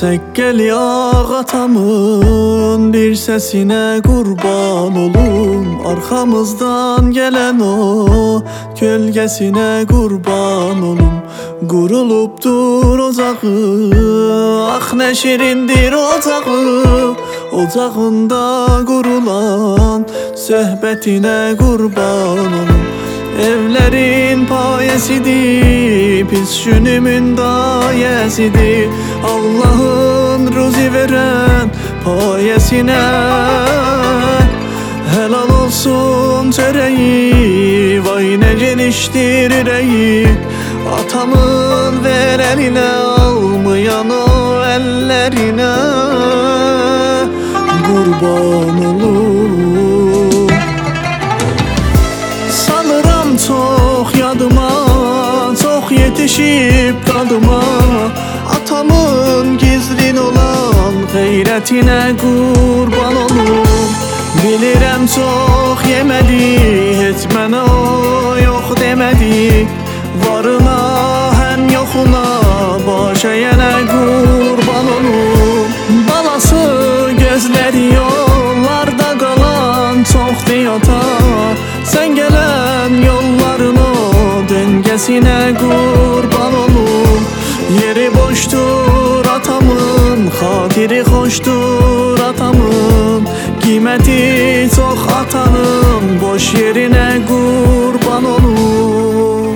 Sekkel yağ atamın bir sesine kurban olum. Arkamızdan gelen o gölgesine kurban olum. Guruluptur ocağı, ah ne şirindir ocağı. Ocağında kurulan söhbetine kurban olum. Evlerin payesidir, pis şünümün dayesidir. Allah'ın ruzi veren payesine helal olsun töreği. Vay ne geniştir yüreği, atamın ver eline, almayan o ellerine kurban olur. Sanıram çok yadıma, çok yetişip kadıma. Atamın gizlin olan gayretine kurban olum. Bilirəm çok yemedi, hiç mənə o yok demedi. Varına hem yokuna, baş əyənə kurban olum. Balası gözleri yollarda qalan çoxdur ata. Sen gelen yollarına, döngesine kurban olum. Yeri boştur atamın, hatiri hoştur atamın. Kıymeti çok atanın, boş yerine kurban olum.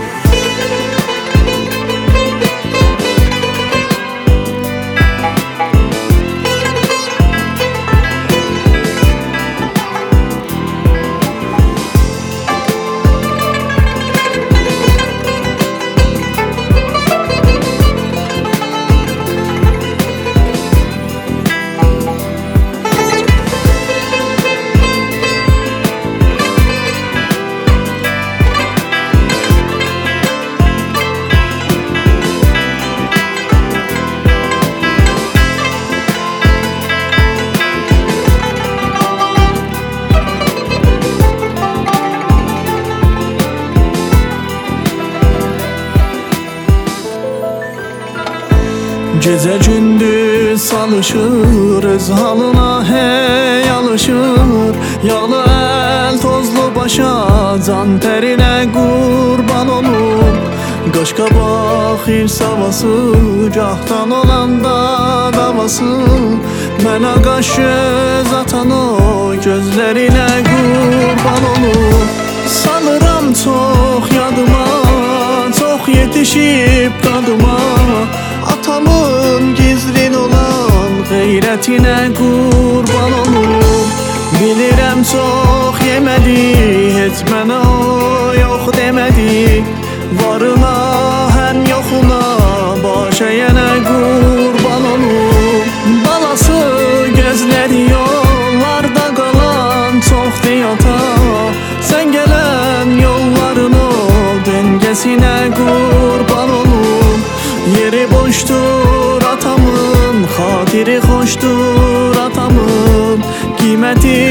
Gece gündüz salışır, öz halına hey alışır. Yalı el tozlu başa, can terine kurban olum. Qaşqabaq hirsavası, gahtan olanda davası. Mənə qaş göz atan o gözlerine kurban olum. Sanıram çok yadıma, çok yetişip kadıma. Atamın gizlin olan gayretine kurban olum. Bilirəm çok yemedi, hiç mənə o yok demedi. Varına hem yokuna, baş əyənə kurban olum. Balası gözleri yollarda qalan çoxdur ata. Sen gelen yollarına, döngesine kurban olum. Yeri boştur atamın, hatiri hoştur atamın. Kıymeti